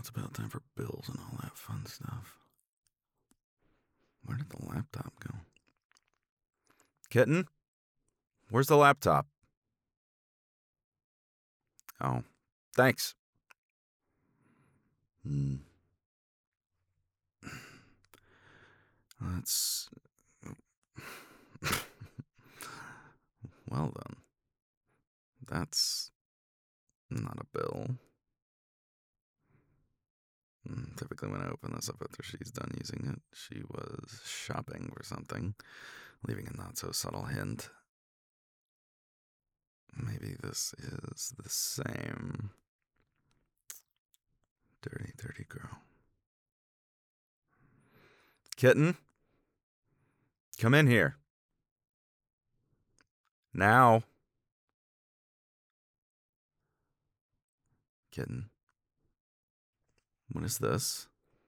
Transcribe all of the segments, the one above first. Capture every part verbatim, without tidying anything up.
it's about time for bills and all that fun stuff. Where did the laptop go? Kitten? Where's the laptop? Oh, thanks. Hmm. Let's... Well then. That's not a bill. Typically when I open this up after she's done using it, she was shopping for something, leaving a not-so-subtle hint. Maybe this is the same. Dirty, dirty girl. Kitten? Come in here. Now. Kitten. What is this?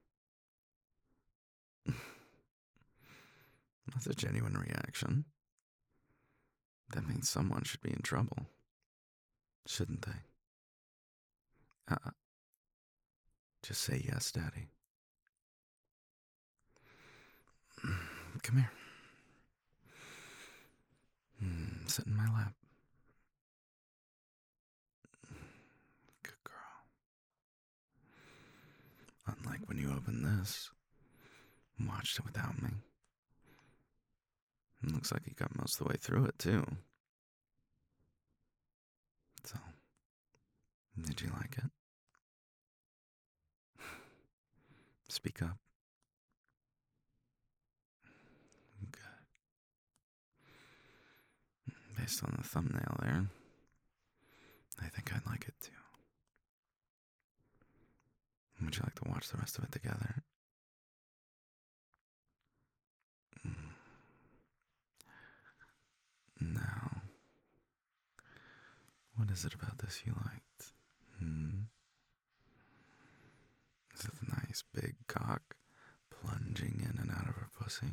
That's a genuine reaction. That means someone should be in trouble. Shouldn't they? Uh-uh. Just say yes, Daddy. Come here. Mm, sit in my lap. Good girl. Unlike when you opened this, and watched it without me. It looks like you got most of the way through it, too. So, did you like it? Speak up. Good. Based on the thumbnail there, I think I'd like it too. Would you like to watch the rest of it together? Now, what is it about this you liked? Hmm? Is it the nice big cock plunging in and out of her pussy?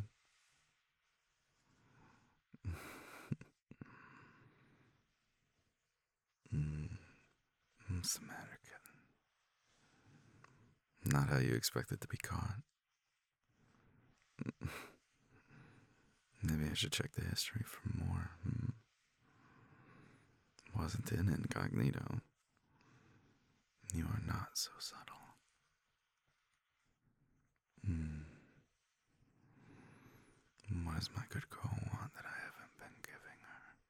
mm. What's the matter, kitten? Not how you expected to be caught. Maybe I should check the history for more. Hmm? Wasn't in incognito. You are not so subtle. Hmm. What does my good girl want that I haven't been giving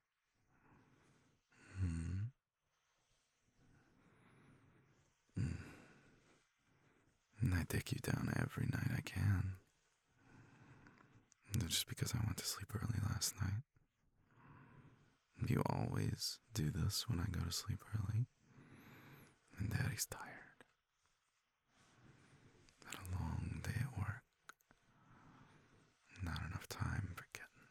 her? Hmm. Hmm. And I take you down every night I can. Just because I went to sleep early last night. You always do this when I go to sleep early. And Daddy's tired. Had a long day at work. Not enough time for kitten.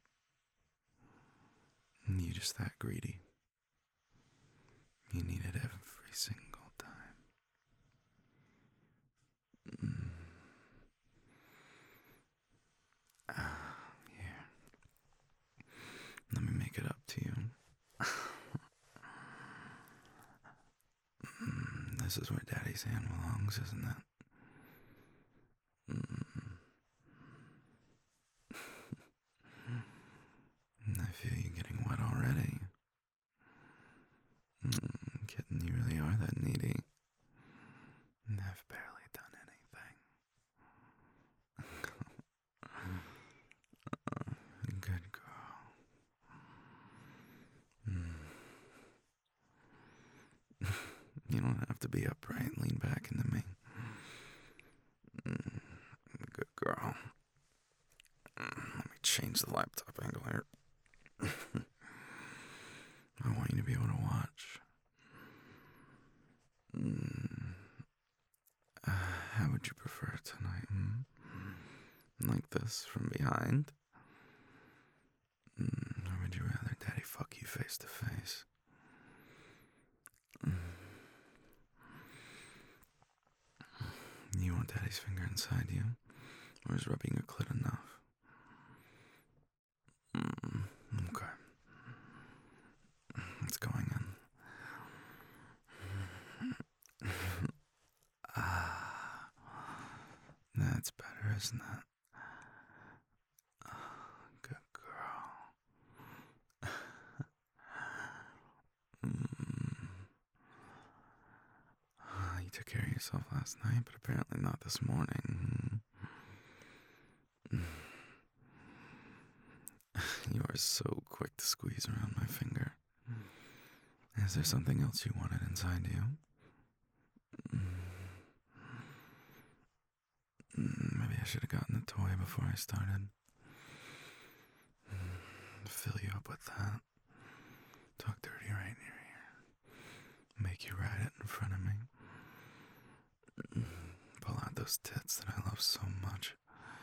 And you just that greedy. You need it every single time. Mm. Ah, here. Let me make it up to you. mm, this is where Daddy's hand belongs, isn't it? Mm. I feel you getting wet already. Mm, kitten, you really are that needy. And I've barely done anything. Good girl. Mm. You don't have to be upright. Lean back into me. Mm. Good girl. Mm. Let me change the laptop angle here. I want you to be able to watch. Mm. Uh, how would you prefer it tonight? Hmm? Like this, from behind? Mm. Or would you rather Daddy fuck you face to face? Mm. You want Daddy's finger inside you? Or is rubbing your clit enough? Mm. Okay. It's going in. Ah. That's better, isn't it? Oh, good girl. Mm. Oh, you took care of yourself last night, but apparently not this morning. Mm. You are so quick to squeeze around my finger. Is there something else you wanted inside you? Mm, maybe I should have gotten the toy before I started. Mm, fill you up with that. Talk dirty right in your ear. Make you ride it in front of me. Mm, pull out those tits that I love so much.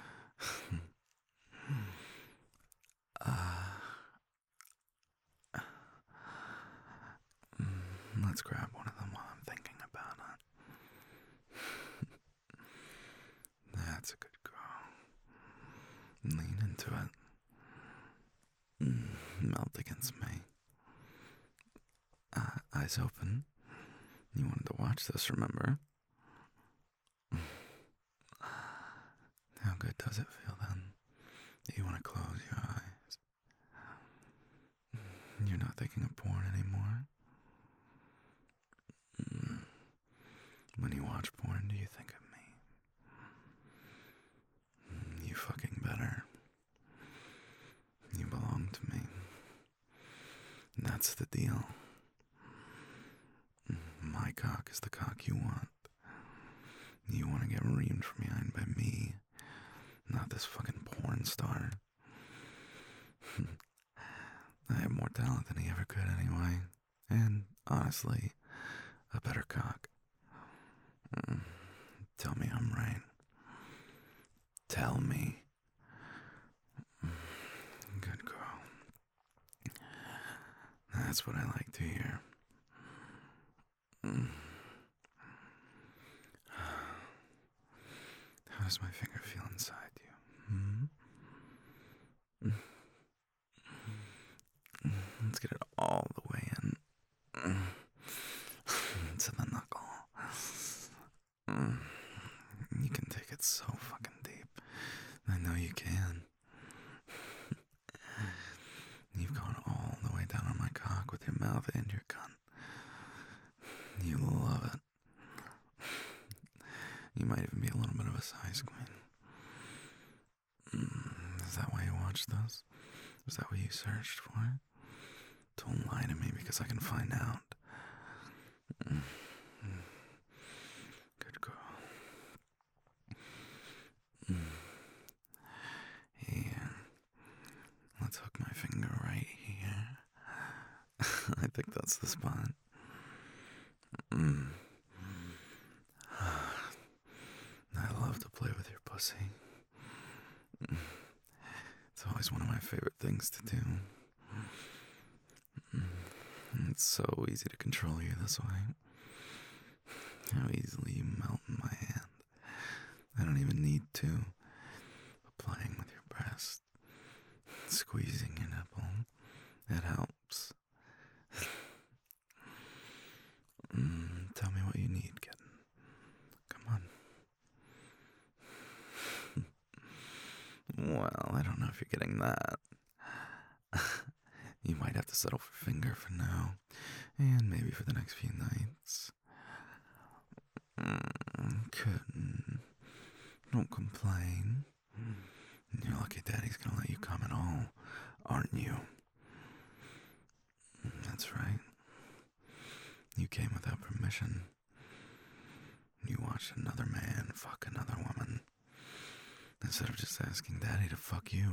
uh, mm, let's grab one of them while I'm thinking about it. That's a good girl. Lean into it. Mm, melt against me. Uh, eyes open. You wanted to watch this, remember? How good does it feel then? Do you want to close your eyes? You're not thinking of porn anymore? Mm. When you watch porn, do you think of me? Mm, you fucking better. You belong to me. That's the deal. My cock is the cock you want. You want to get reamed from behind by me, not this fucking porn star. I have more talent than he ever could anyway. And, honestly, a better cock. Mm. Tell me I'm right. Tell me. Mm. Good girl. That's what I like to hear. Mm. How does my finger feel inside you? Hmm? Mm. Let's get it all the way in. Mm. To the knuckle. Mm. You can take it so fucking deep. I know you can. You've gone all the way down on my cock with your mouth and your cunt. You love it. You might even be a little bit of a size queen. Mm, is that why you watched this? Was that what you searched for? Don't lie to me because I can find out. Mm. Good girl. Mm. Here. Let's hook my finger right here. I think that's the spot. Mm. I love to play with your pussy. Mm. It's always one of my favorite things to do. Mm. It's so easy to control you this way. How easily you melt in my hand. I don't even need to. But playing with your breast, squeezing your nipple, it helps. Mm, tell me what you need, kitten. Come on. Well, I don't know if you're getting that. You might have to settle for finger for now, and maybe for the next few nights. Mm, kitten, don't complain. You're lucky Daddy's gonna let you come at all, aren't you? That's right. You came without permission. You watched another man fuck another woman, instead of just asking Daddy to fuck you.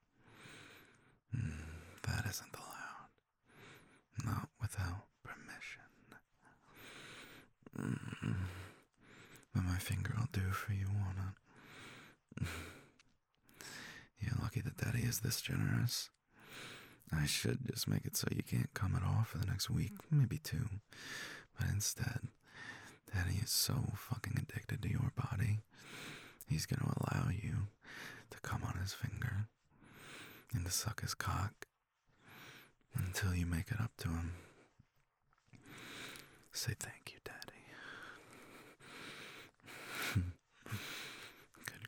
Mm, that isn't allowed. Not without permission. Mm, but my finger will do for you, won't it? You're lucky that Daddy is this generous. I should just make it so you can't come at all for the next week, maybe two. But instead, Daddy is so fucking addicted to your body, he's gonna allow you to come on his finger and to suck his cock until you make it up to him. Say thank you, Daddy. Good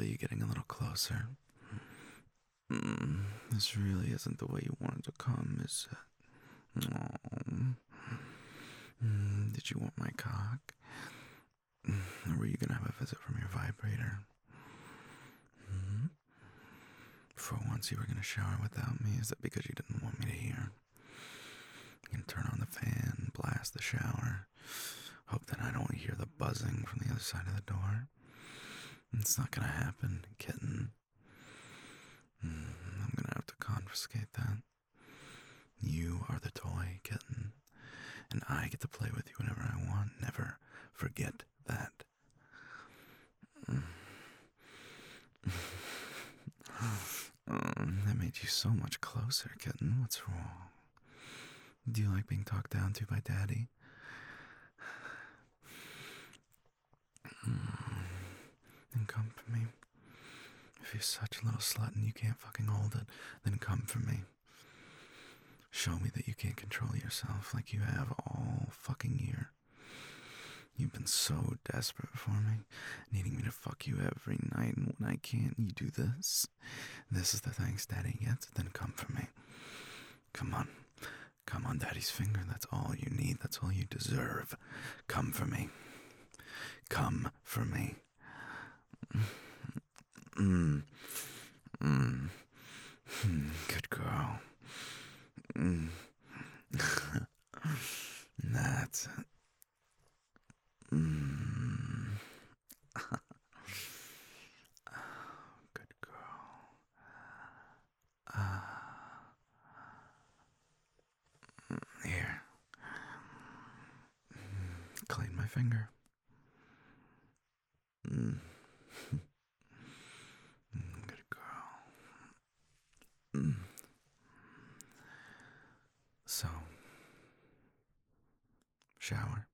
feel you getting a little closer. Mm, this really isn't the way you wanted to come, is it? Oh. Mm, did you want my cock? Mm, or were you gonna have a visit from your vibrator? Hmm? For once you were gonna shower without me, is that because you didn't want me to hear? You can turn on the fan, blast the shower, hope that I don't hear the buzzing from the other side of the door. It's not gonna happen, kitten. Mm, I'm gonna have to confiscate that. You are the toy, kitten, and I get to play with you whenever I want. Never forget that. Mm. Um, that made you so much closer, kitten. What's wrong? Do you like being talked down to by Daddy? Mm. Then come for me. If you're such a little slut and you can't fucking hold it, then come for me. Show me that you can't control yourself like you have all fucking year. You've been so desperate for me, needing me to fuck you every night, and when I can't, you do this. This is the thanks Daddy gets, then come for me. Come on. Come on, Daddy's finger. That's all you need. That's all you deserve. Come for me. Come for me. Mm. Mm. Mm. Good girl. Mm. That's it. Mm. Good girl. Ah. Here. Clean my finger. Mm. Good girl. Mm. So, shower.